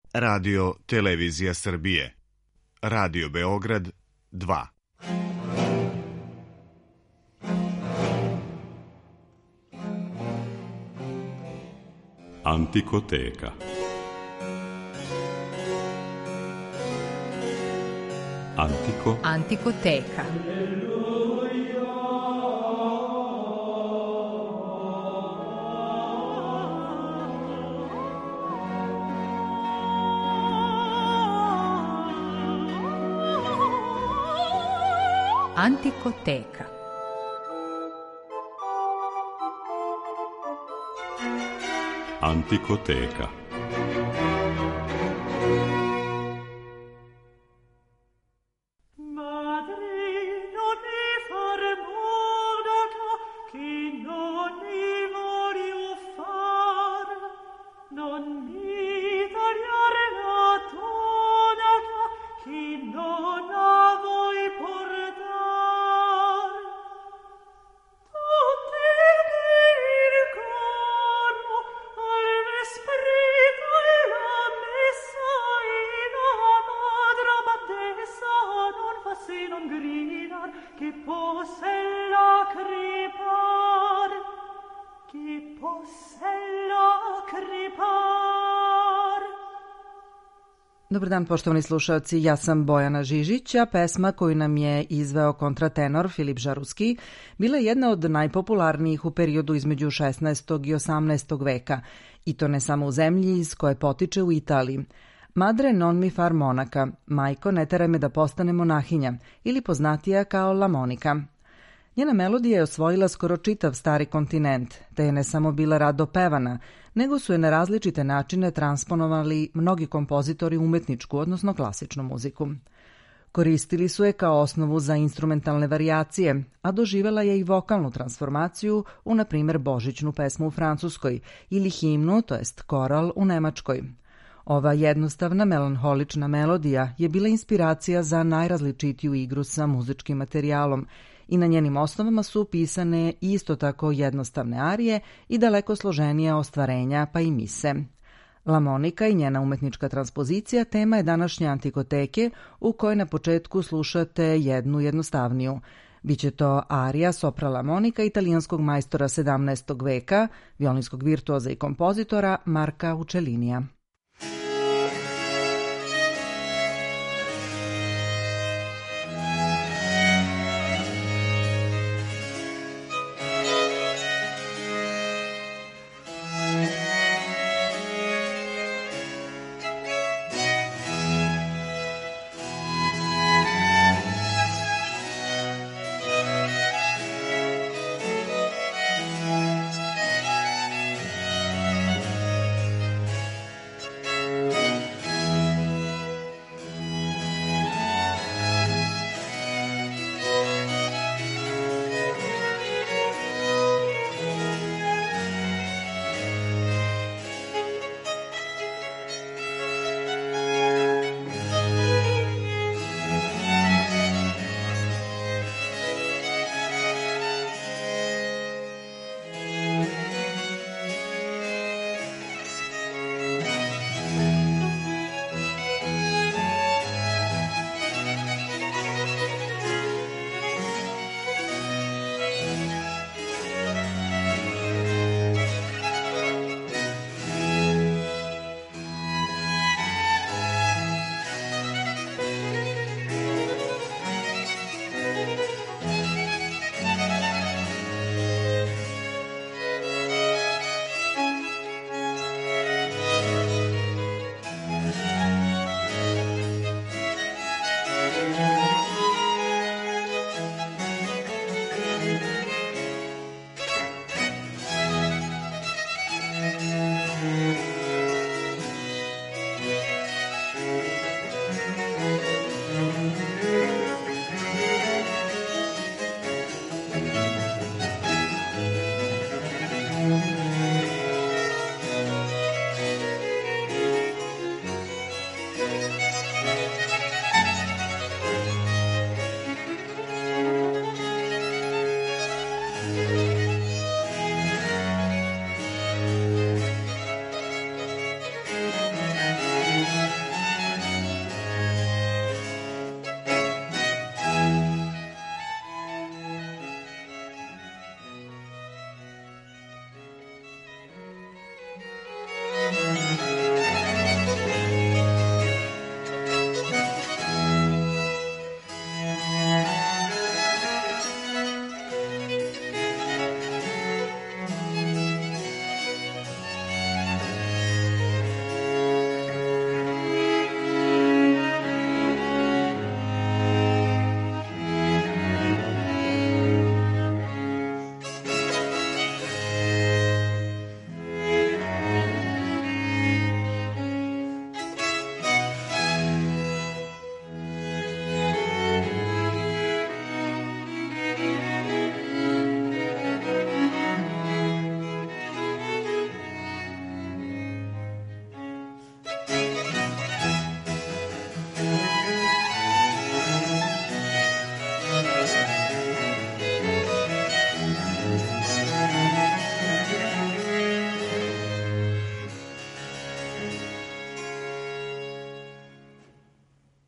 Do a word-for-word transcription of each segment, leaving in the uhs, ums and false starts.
Radio Televizija Srbije, Radio Beograd dva. Antikoteka. Antiko. Antikoteka. Antikoteka. Antikoteka. Dobar dan, poštovani slušalci, ja sam Bojana Žižić, a pesma koju nam je izveo kontratenor Filip Žaruski bila je jedna od najpopularnijih u periodu između šesnaestog i osamnaestog veka, i to ne samo u zemlji iz koje potiče u Italiji. Madre non mi far monaca, majko ne teraj me da postane monahinja, ili poznatija kao La Monica. Njena melodija je osvojila skoro čitav stari kontinent, te je ne samo bila rado pevana, nego su je na različite načine transponovali mnogi kompozitori umetničku, odnosno klasičnu muziku. Koristili su je kao osnovu za instrumentalne varijacije, a doživela je i vokalnu transformaciju u, na primjer, božićnu pesmu u Francuskoj ili himnu, to jest koral, u Nemačkoj. Ova jednostavna melanholična melodija je bila inspiracija za najrazličitiju igru sa muzičkim materijalom i na njenim osnovama su pisane isto tako jednostavne arije i daleko složenija ostvarenja, pa i mise. La Monica i njena umetnička transpozicija tema je današnje Antikoteke, u kojoj na početku slušate jednu jednostavniju. Biće to arija sopra La Monica italijanskog majstora sedamnaestog veka, violinskog virtuoza i kompozitora Marka Uccellinija.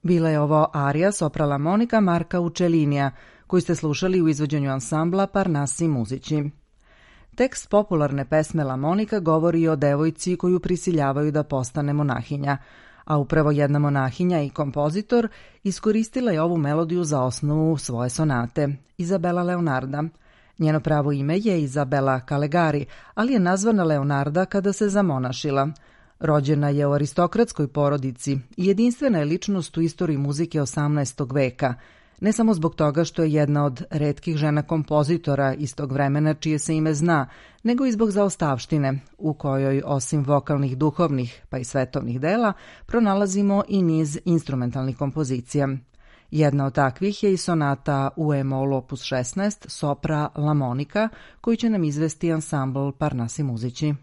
Bila je ovo arija sopra lamonika Marka Učelinija, koju ste slušali u izvođenju ansambla Parnasi muzici. Tekst popularne pesme Lamonika govori o devojci koju prisiljavaju da postane monahinja, a upravo jedna monahinja i kompozitor iskoristila je ovu melodiju za osnovu svoje sonate, Izabela Leonarda. Njeno pravo ime je Izabela Calegari, ali je nazvana Leonarda kada se zamonašila. Rođena je u aristokratskoj porodici i jedinstvena je ličnost u istoriji muzike osamnaestog veka, ne samo zbog toga što je jedna od retkih žena kompozitora iz tog vremena čije se ime zna, nego i zbog zaostavštine, u kojoj osim vokalnih, duhovnih pa i svetovnih dela pronalazimo i niz instrumentalnih kompozicija. Jedna od takvih je i sonata u e-mol opus šesnaest sopra Lamonika, koju će nam izvesti ansambl Parnasi muzici.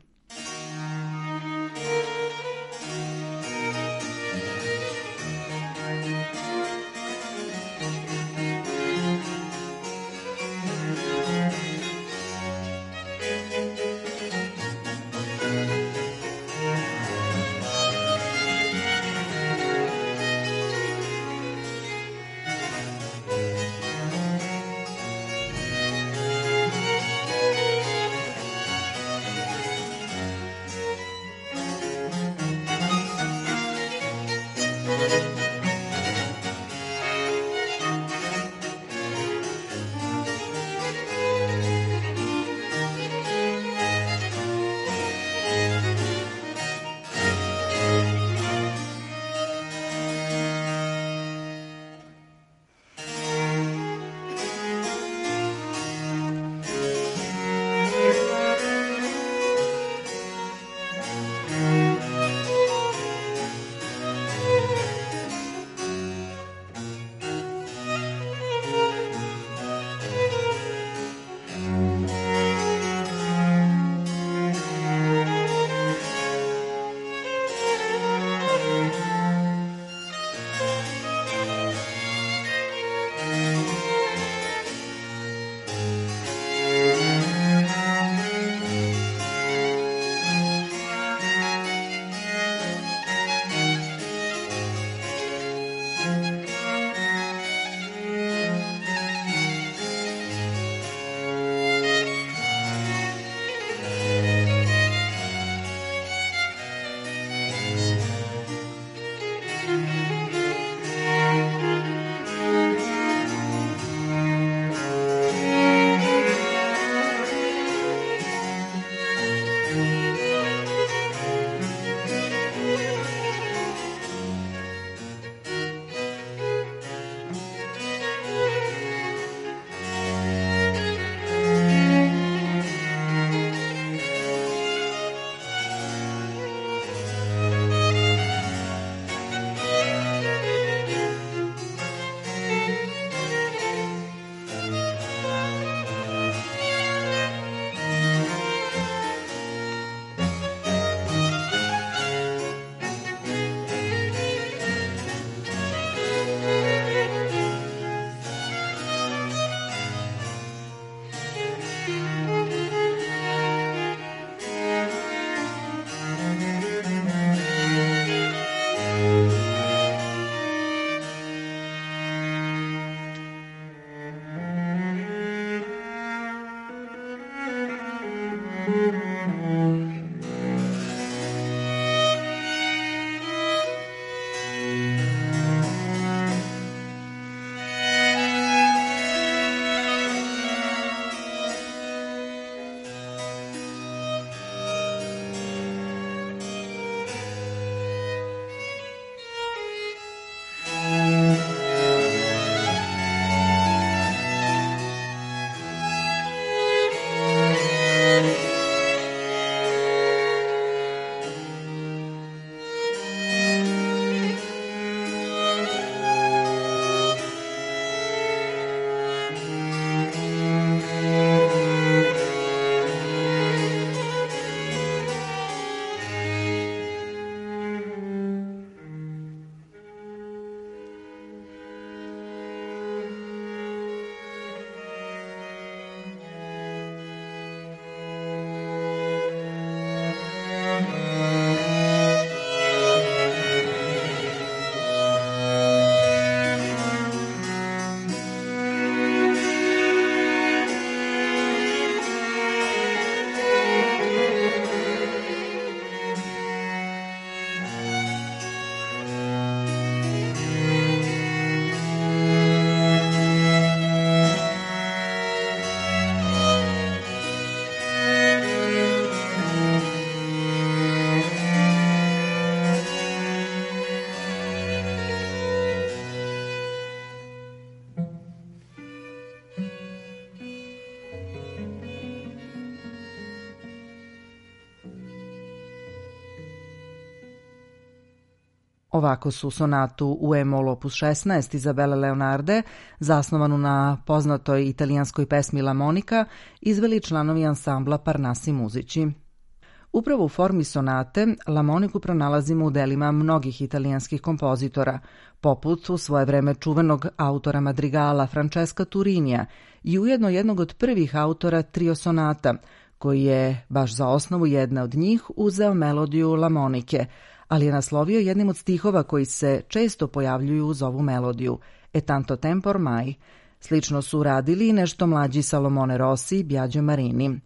Ovako su sonatu u E-mol opus šesnaest Izabele Leonarde, zasnovanu na poznatoj italijanskoj pesmi La Monica, izveli članovi ansambla Parnassi muzici. Upravo u formi sonate La Monicu pronalazimo u delima mnogih italijanskih kompozitora, poput u svoje vreme čuvenog autora madrigala Francesca Turinija i ujedno jednog od prvih autora trio sonata, koji je, baš za osnovu jedne od njih, uzeo melodiju La Monice, ali je naslovio jednim od stihova koji se često pojavljuju uz ovu melodiju, E tanto tempo ormai. Slično su radili i nešto mlađi Salomone Rossi i Biagio Marini.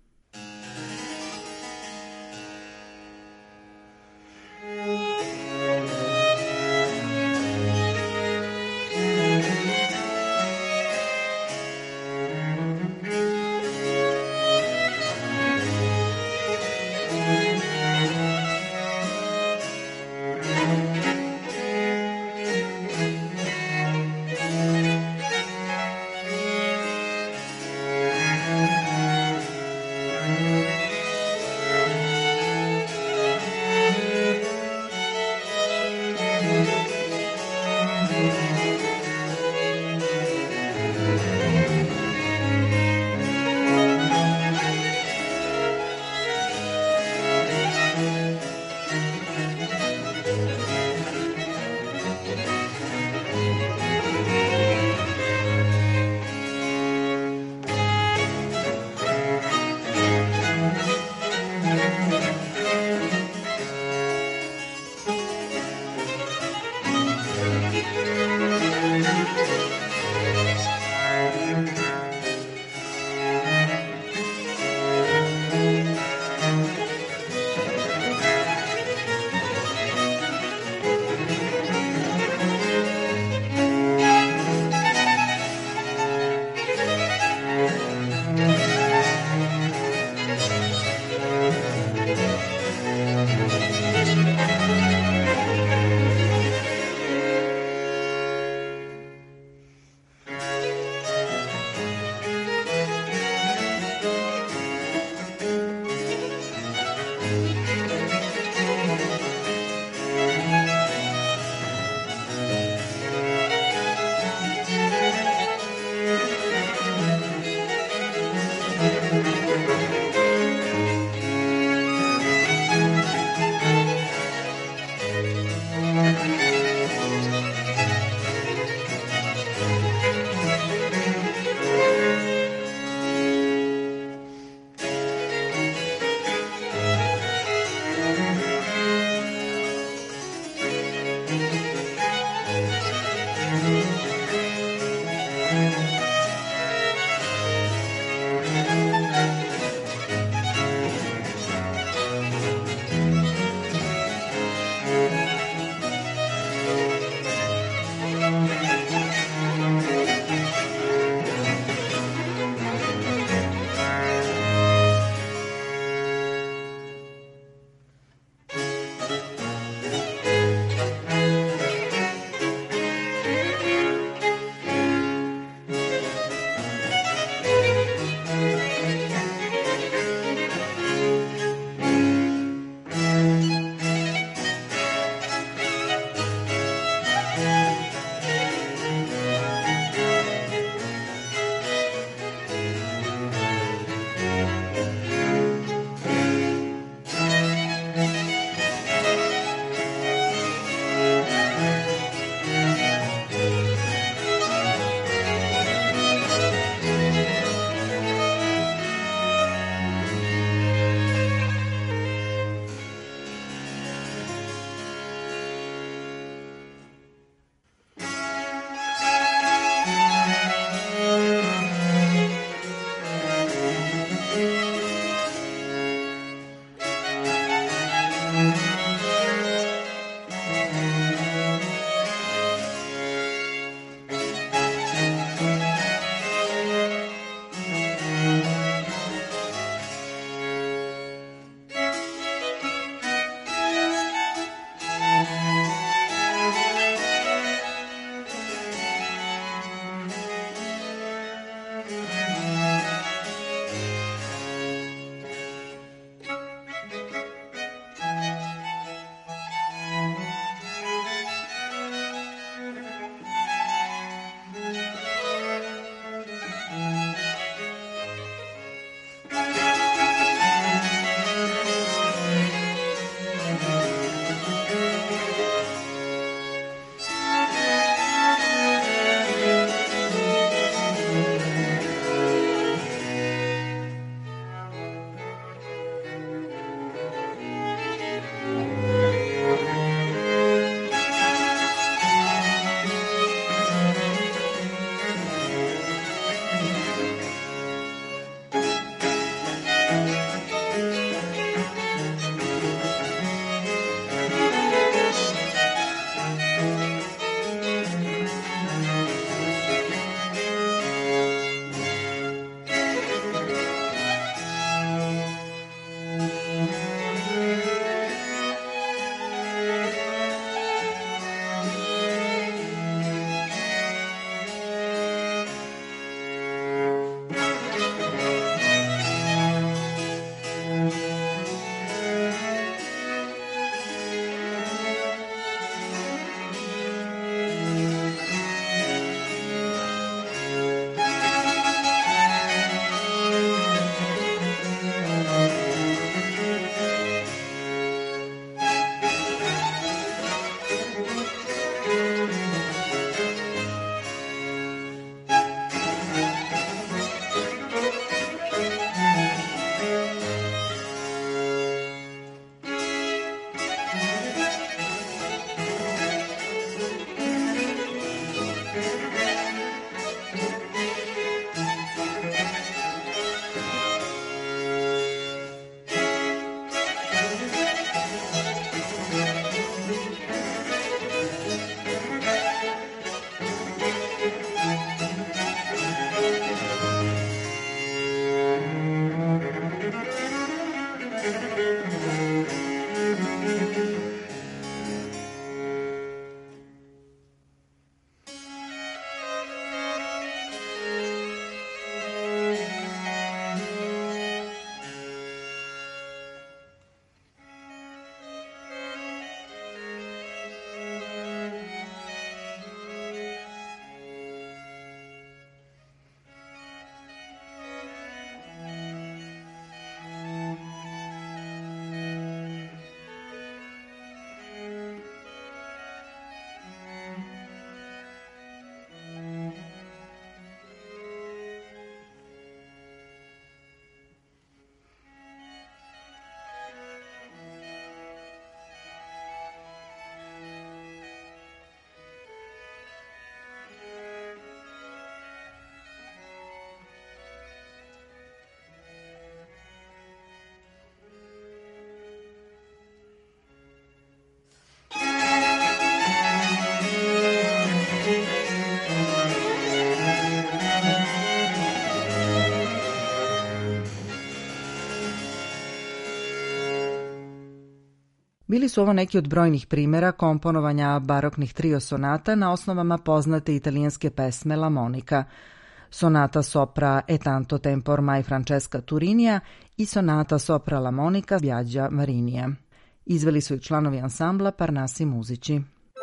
Bili su ovo neki od brojnih primjera komponovanja baroknih trio sonata na osnovama poznate italijanske pesme La Monica, sonata sopra E tanto tempo ormai Francesca Turinija i sonata sopra La Monica Biaggia Marinija. Izveli su ih članovi ansambla Parnassi Muzici.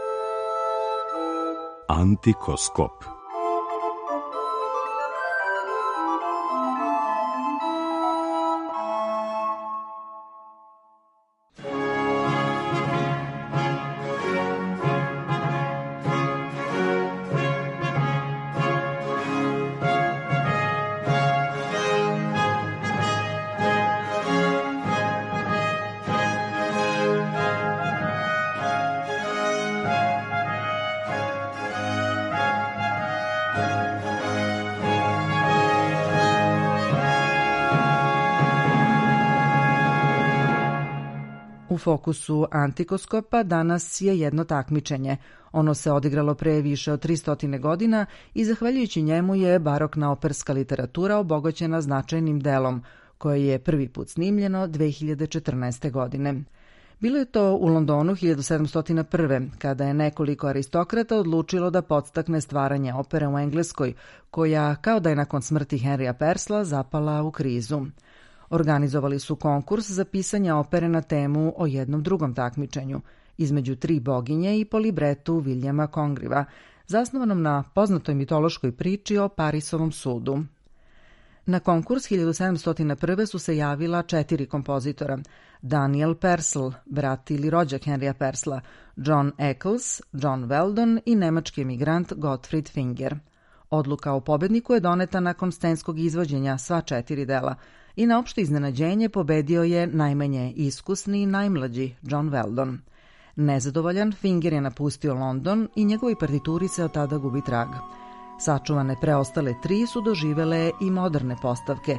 Antikoskop. U fokusu Antikoskopa danas je jedno takmičenje. Ono se odigralo pre više od tristo godina i zahvaljujući njemu je barokna operska literatura obogaćena značajnim delom, koje je prvi put snimljeno dve hiljade četrnaeste. godine. Bilo je to u Londonu hiljadu sedamsto prve. kada je nekoliko aristokrata odlučilo da podstakne stvaranje opere u Engleskoj, koja, kao da je nakon smrti Henrya Purcella, zapala u krizu. Organizovali su konkurs za pisanje opere na temu o jednom drugom takmičenju, između tri boginje i po libretu Williama Congreve'a, zasnovanom na poznatoj mitološkoj priči o Parisovom sudu. Na konkurs hiljadu sedamsto prve. su se javila četiri kompozitora: Daniel Purcell, brat ili rođak Henrya Purcella, John Eccles, John Weldon i nemački emigrant Gottfried Finger. Odluka o pobedniku je doneta nakon scenskog izvođenja sva četiri dela i na opšte iznenađenje pobedio je najmanje iskusni i najmlađi John Weldon. Nezadovoljan, Finger je napustio London i njegovi partituri se od tada gubi trag. Sačuvane preostale tri su doživele i moderne postavke.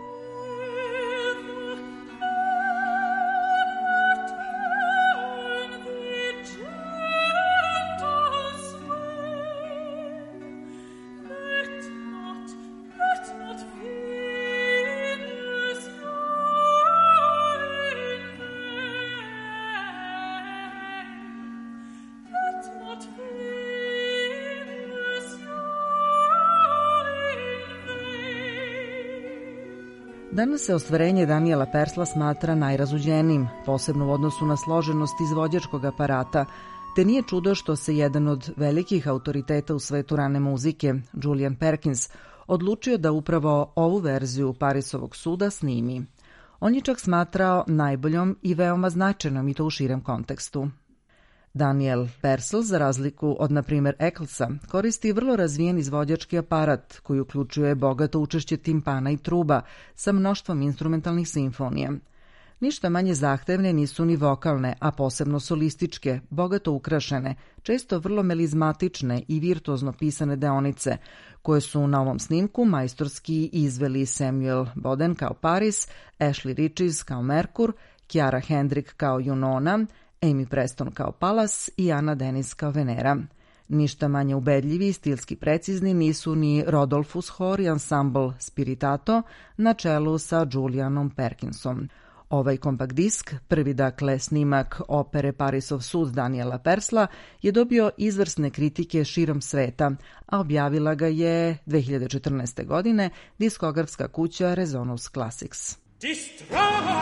Danas se ostvarenje Daniela Purcella smatra najrazuđenijim, posebno u odnosu na složenost izvođačkog aparata, te nije čudo što se jedan od velikih autoriteta u svetu rane muzike, Julian Perkins, odlučio da upravo ovu verziju Parisovog suda snimi. On je čak smatrao najboljom i veoma značajnom, i to u širem kontekstu. Daniel Purcell, za razliku od, na primjer, Ecclesa, koristi vrlo razvijen izvođački aparat koji uključuje bogato učešće timpana i truba sa mnoštvom instrumentalnih simfonija. Ništa manje zahtevne nisu ni vokalne, a posebno solističke, bogato ukrašene, često vrlo melizmatične i virtuozno pisane deonice, koje su na ovom snimku majstorski izveli Samuel Boden kao Paris, Ashley Riches kao Merkur, Chiara Hendrick kao Junona, Amy Preston kao Pallas i Anna Dennis kao Venera. Ništa manje ubedljivi i stilski precizni nisu ni Rodolphus Hor i ansambl Spiritato na čelu sa Julianom Perkinsom. Ovaj kompakt disk, prvi dakle snimak opere Parisov sud Daniela Purcella, je dobio izvrsne kritike širom sveta, a objavila ga je dve hiljade četrnaeste. godine diskografska kuća Resonus Classics. Distracted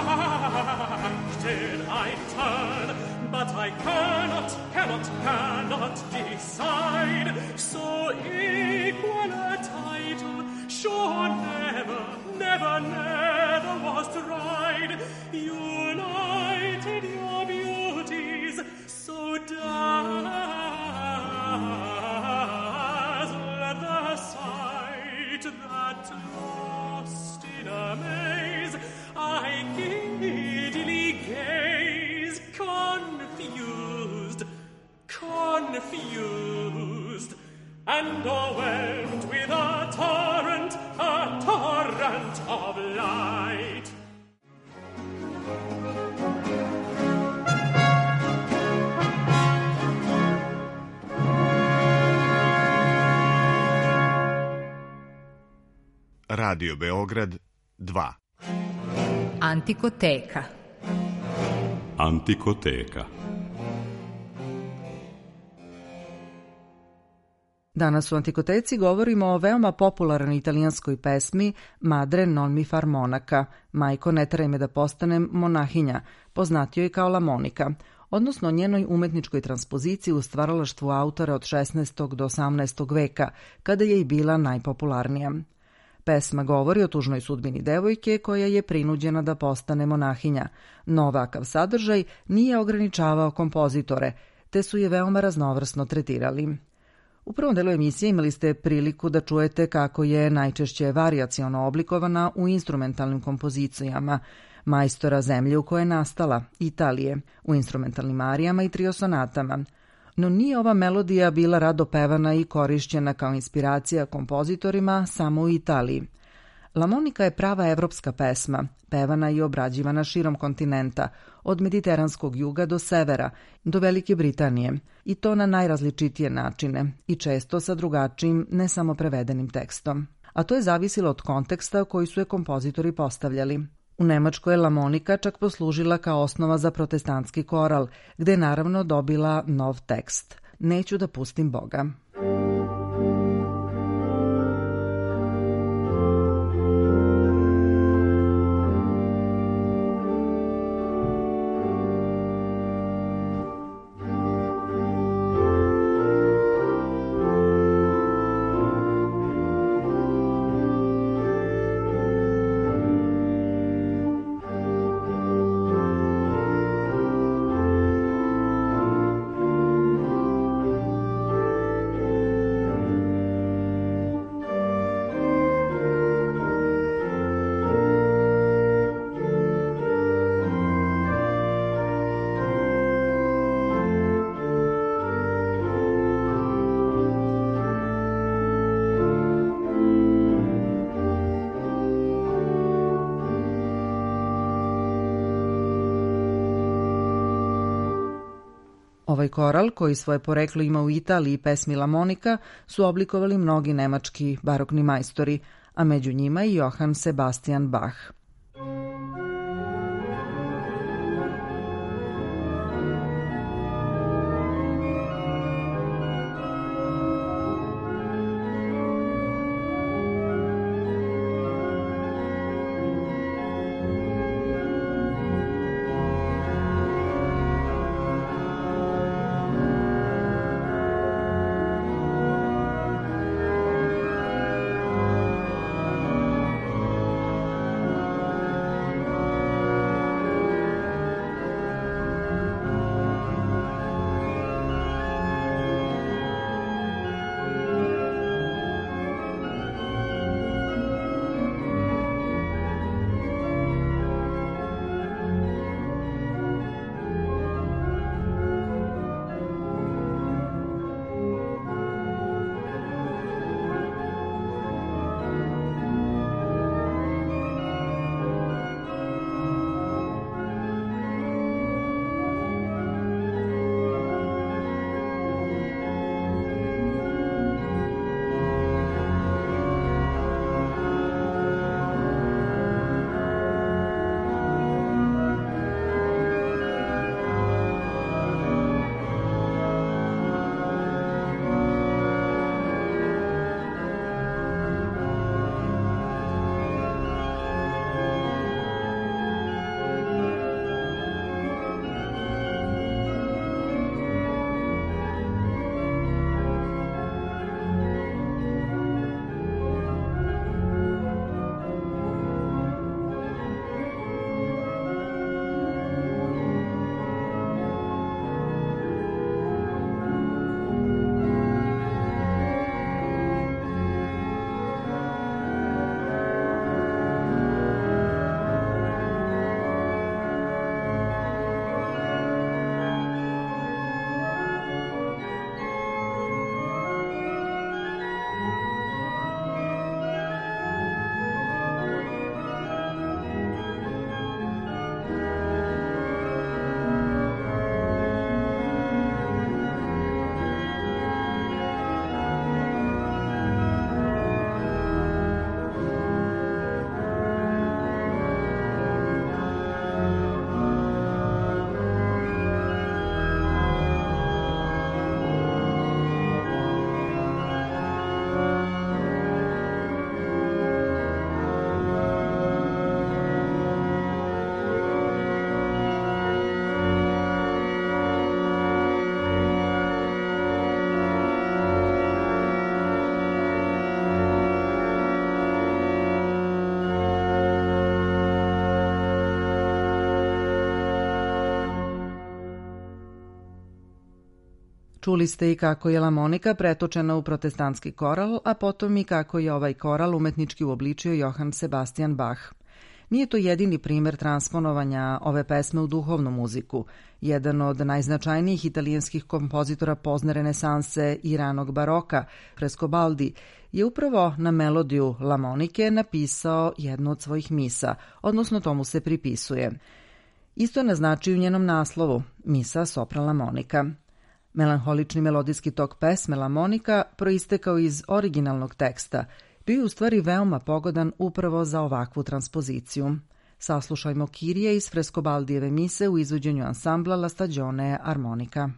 I turn, but I cannot, cannot, cannot decide. So equal a title, sure never, never, never was tried. United your beauties, so dazzle the sight that lost in amaze. I giddily gaze, confused, confused, and overwhelmed with a torrent, a torrent of light. Radio Beograd dva. Antikoteka. Antikoteka. Danas u Antikoteci govorimo o veoma popularnoj italijanskoj pesmi Madre non mi far monaca, majko ne teraj me da postanem monahinja, poznatijoj kao La Monica, odnosno njenoj umetničkoj transpoziciji u stvaralaštvu autora od šesnaestog do osamnaestog veka, kada je i bila najpopularnija. Pesma govori o tužnoj sudbini devojke koja je prinuđena da postane monahinja, no ovakav sadržaj nije ograničavao kompozitore, te su je veoma raznovrsno tretirali. U prvom delu emisije imali ste priliku da čujete kako je najčešće varijaciono oblikovana u instrumentalnim kompozicijama majstora zemlje u kojoj je nastala, Italije, u instrumentalnim arijama i trio sonatama. No nije ova melodija bila rado pevana i korišćena kao inspiracija kompozitorima samo u Italiji. La Monica je prava evropska pesma, pevana i obrađivana širom kontinenta, od mediteranskog juga do severa, do Velike Britanije, i to na najrazličitije načine i često sa drugačijim, ne samo prevedenim tekstom. A to je zavisilo od konteksta koji su je kompozitori postavljali. U Nemačkoj je La Monica čak poslužila kao osnova za protestantski koral, gde je naravno dobila nov tekst. Neću da pustim Boga. Ovaj koral, koji svoje poreklo ima u Italiji i pesmi La Monica, su oblikovali mnogi nemački barokni majstori, a među njima i Johann Sebastian Bach. Čuli ste i kako je lamonika pretočena u protestantski koral, a potom i kako je ovaj koral umetnički uobličio Johann Sebastian Bach. Nije to jedini primer transponovanja ove pesme u duhovnu muziku. Jedan od najznačajnijih italijanskih kompozitora pozne renesanse i ranog baroka, Frescobaldi, je upravo na melodiju lamonike napisao jednu od svojih misa, odnosno tomu se pripisuje. Isto naznači u njenom naslovu, misa sopra lamonika. Melanholični melodijski tok pesme lamonika, proistekao iz originalnog teksta, bio je u stvari veoma pogodan upravo za ovakvu transpoziciju. Saslušajmo Kirije iz Frescobaldijeve mise u izvođenju ansambla La Stagione Armonica.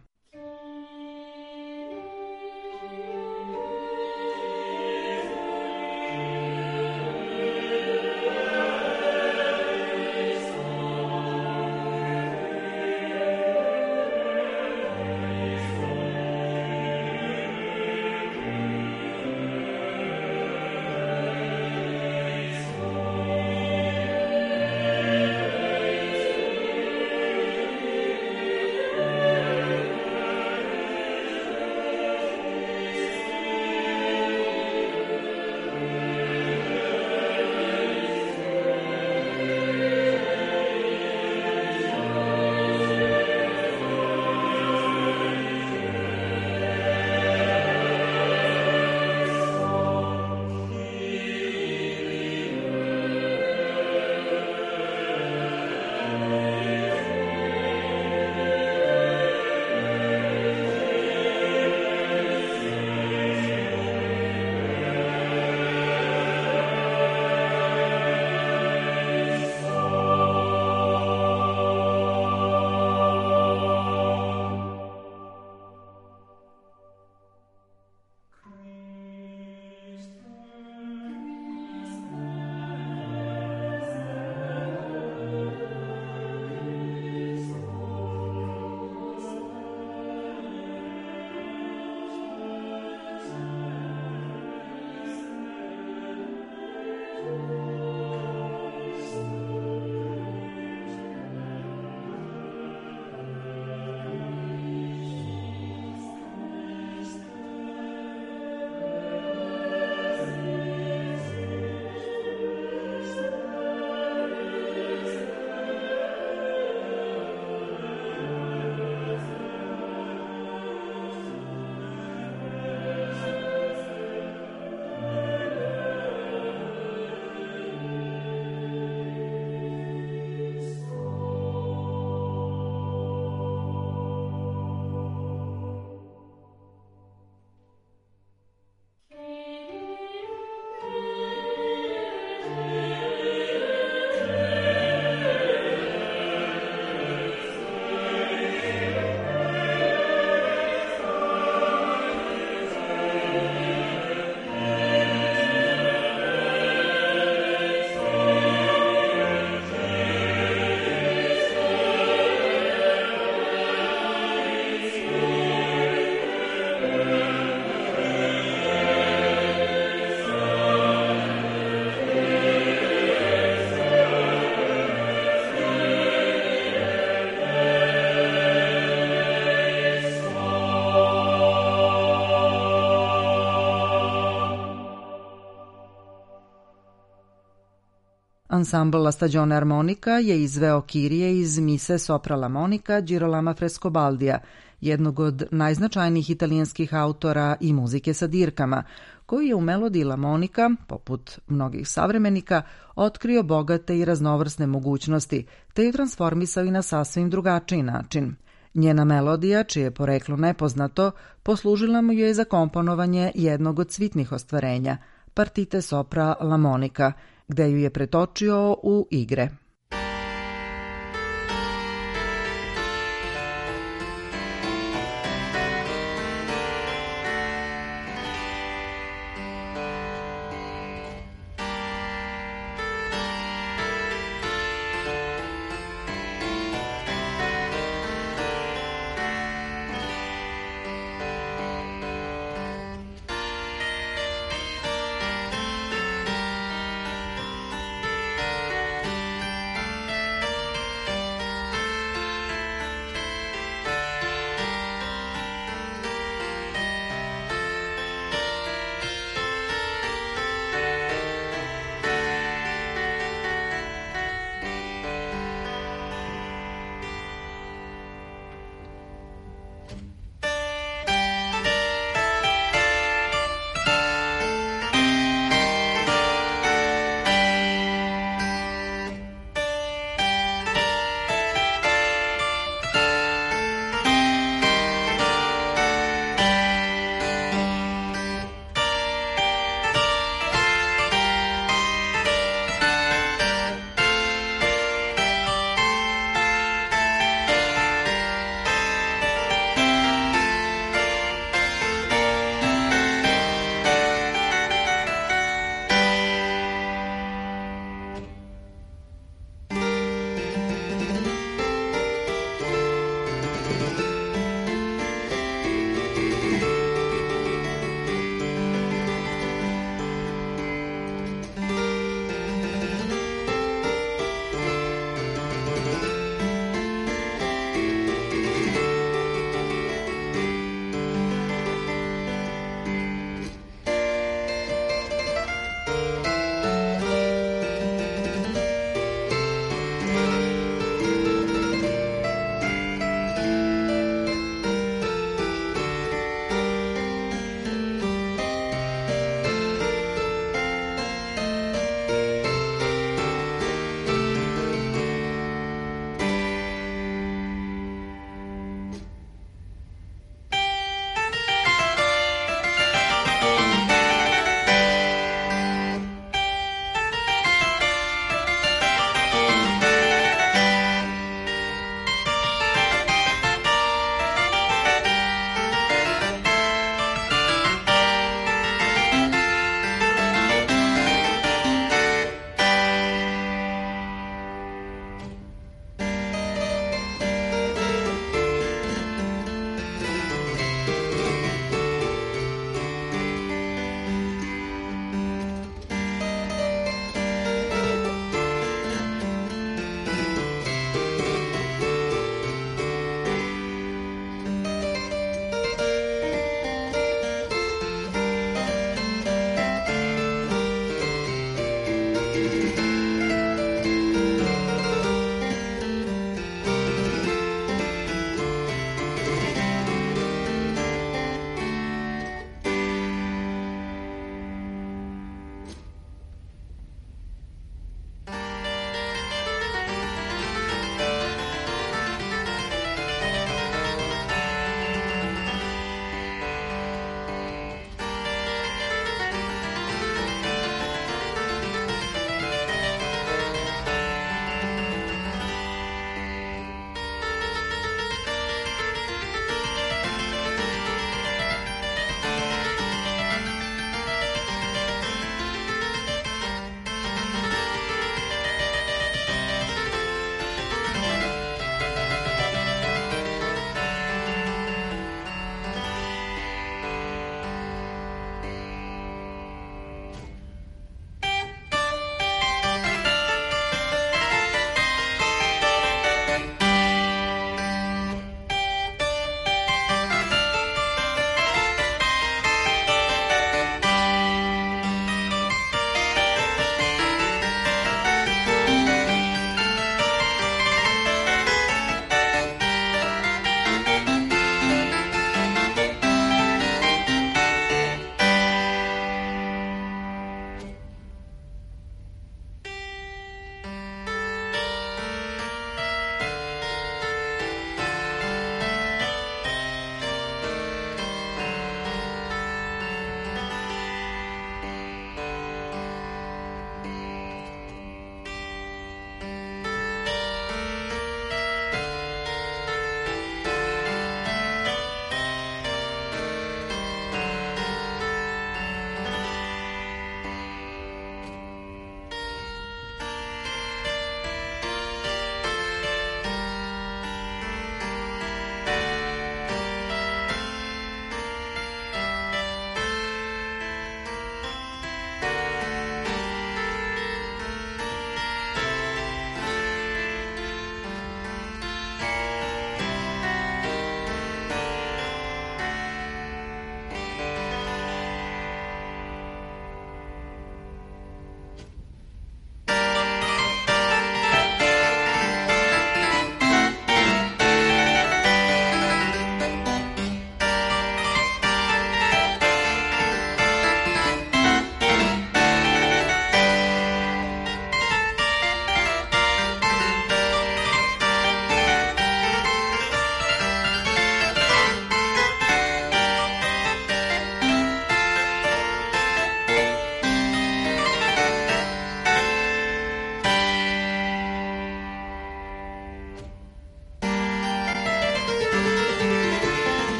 Ansambl La Stagione Armonica je izveo Kirije iz mise sopra lamonika Girolama Frescobaldija, jednog od najznačajnijih italijanskih autora i muzike sa dirkama, koji je u melodiji lamonika, poput mnogih savremenika, otkrio bogate i raznovrsne mogućnosti, te je transformisao i na sasvim drugačiji način. Njena melodija, čije je poreklo nepoznato, poslužila mu je za komponovanje jednog od svitnih ostvarenja, partite sopra lamonika, gde ju je pretočio u igre.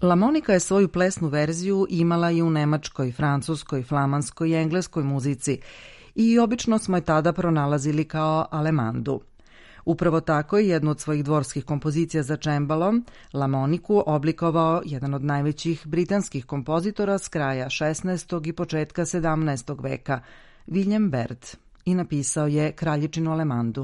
Lamonika je svoju plesnu verziju imala i u nemačkoj, francuskoj, flamanskoj i engleskoj muzici i obično smo je tada pronalazili kao alemandu. Upravo tako je jednu od svojih dvorskih kompozicija za čembalo, lamoniku, oblikovao jedan od najvećih britanskih kompozitora s kraja šesnaestog i početka sedamnaestog veka, William Byrd, i napisao je Kraljičinu alemandu.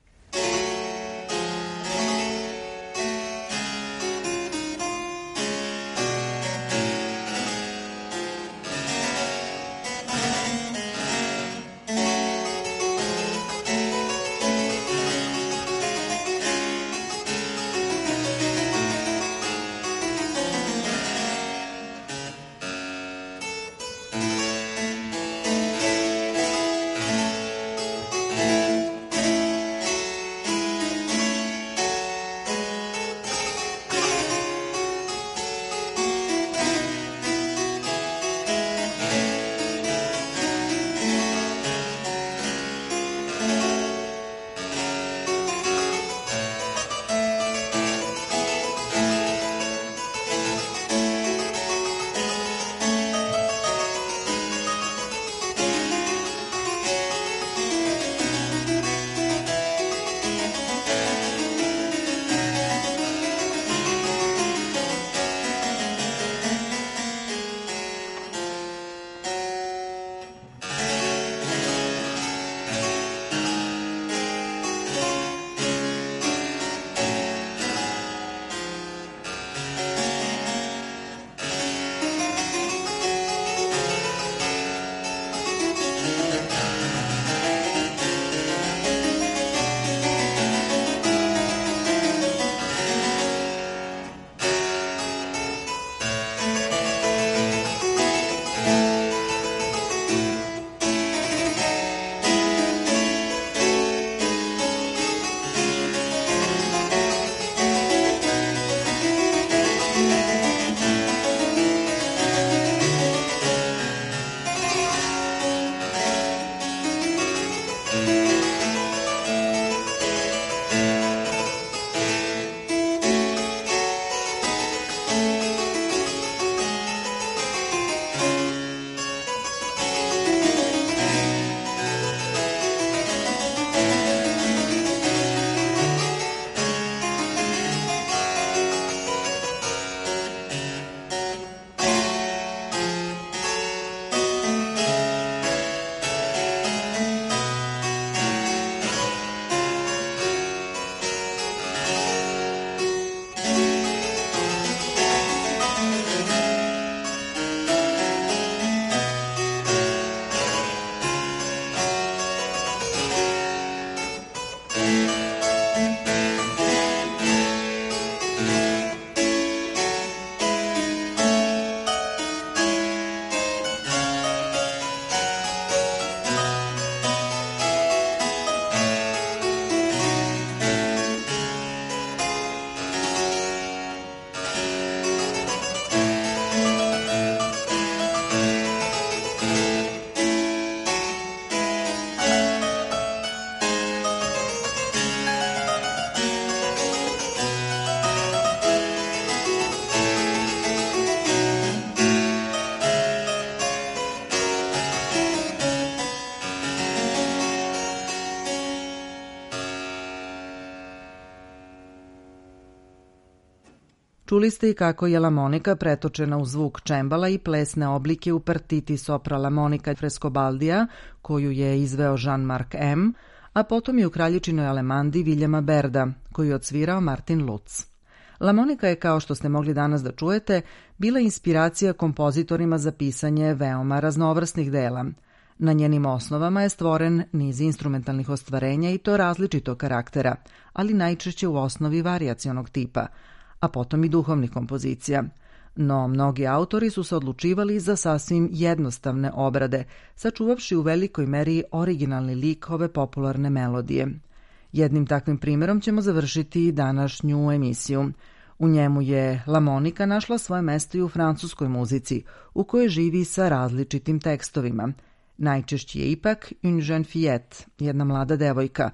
Čuli ste i kako je lamonika pretočena u zvuk čembala i plesne oblike u partiti sopra lamonika Frescobaldija, koju je izveo Jean-Marc M., a potom i u Kraljičinoj alemandi Viljama Berda, koju je odsvirao Martin Lutz. Lamonika je, kao što ste mogli danas da čujete, bila inspiracija kompozitorima za pisanje veoma raznovrsnih dela. Na njenim osnovama je stvoren niz instrumentalnih ostvarenja i to različitog karaktera, ali najčešće u osnovi varijacionog tipa, a potom i duhovnih kompozicija. No, mnogi autori su se odlučivali za sasvim jednostavne obrade, sačuvavši u velikoj meri originalni lik ove popularne melodije. Jednim takvim primjerom ćemo završiti današnju emisiju. U njemu je lamonika našla svoje mesto i u francuskoj muzici, u kojoj živi sa različitim tekstovima. Najčešći je ipak Une jeune fillette, jedna mlada devojka,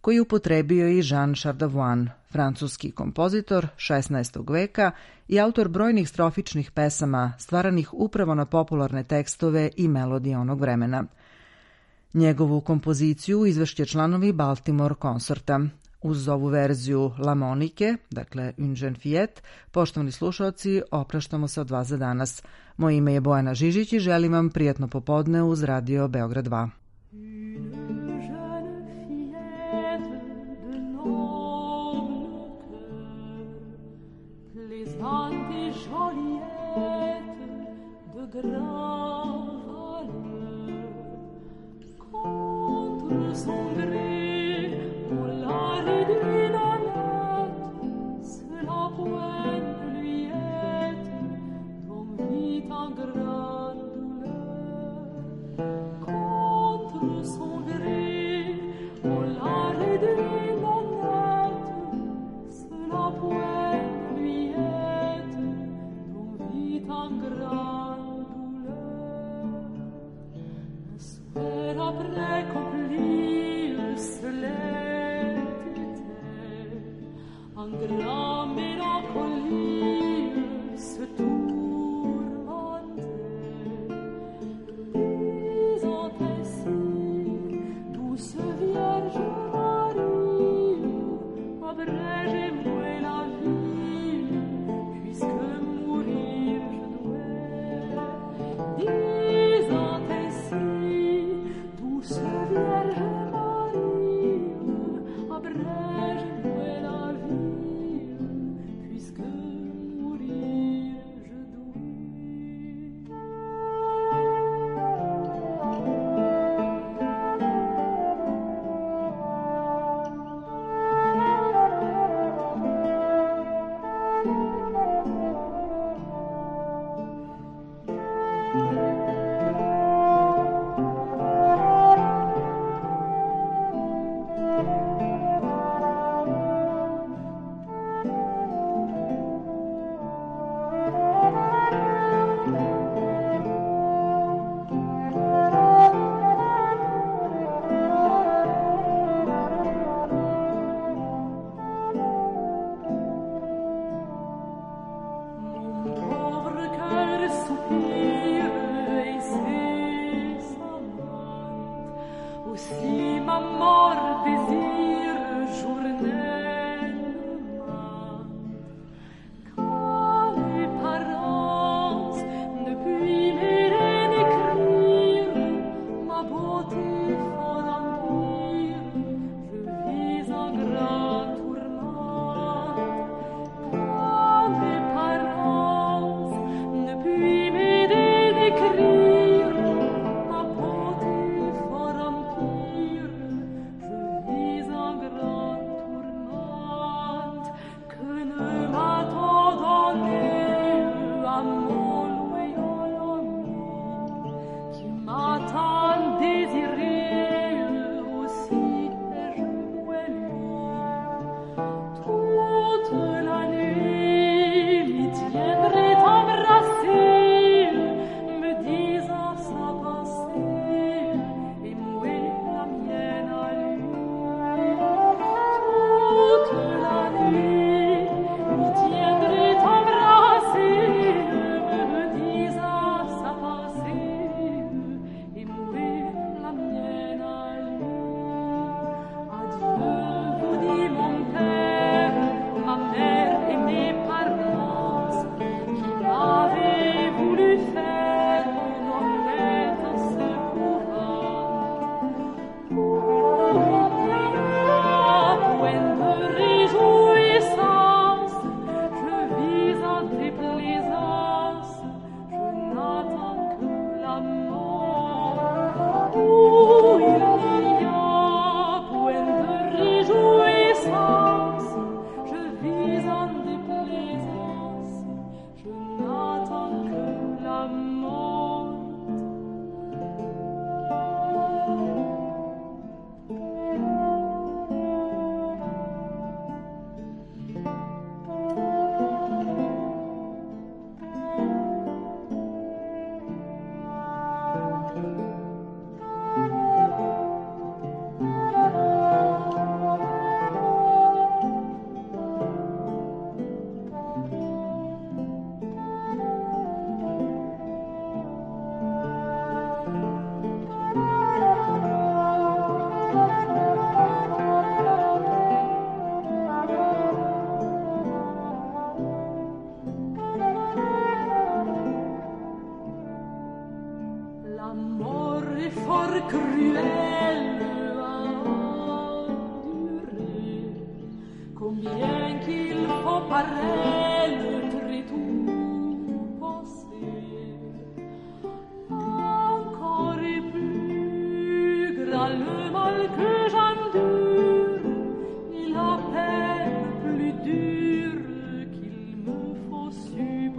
koji upotrebio i Jean Chardavoine, francuski kompozitor šesnaestog veka i autor brojnih strofičnih pesama stvaranih upravo na popularne tekstove i melodije onog vremena. Njegovu kompoziciju izvešće članovi Baltimore Concerta. Uz ovu verziju La Monique, dakle Une jeune fillette, poštovani slušalci, opraštamo se od vas za danas. Moje ime je Bojana Žižić i želim vam prijatno popodne uz Radio Beograd dva.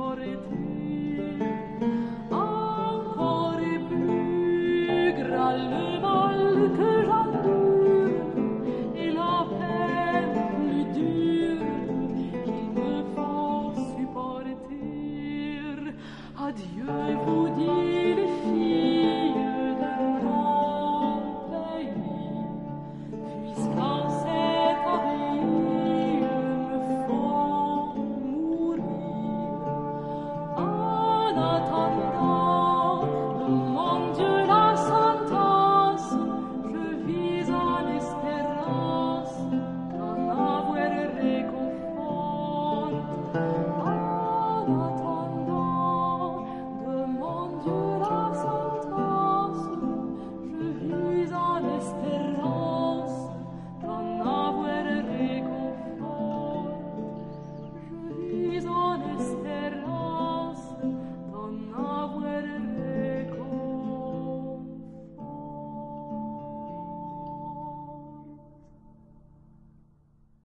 supporter. Encore et plus gras le mal que j'endure, et la peine plus dure qu'il me faut supporter. Adieu vous dire.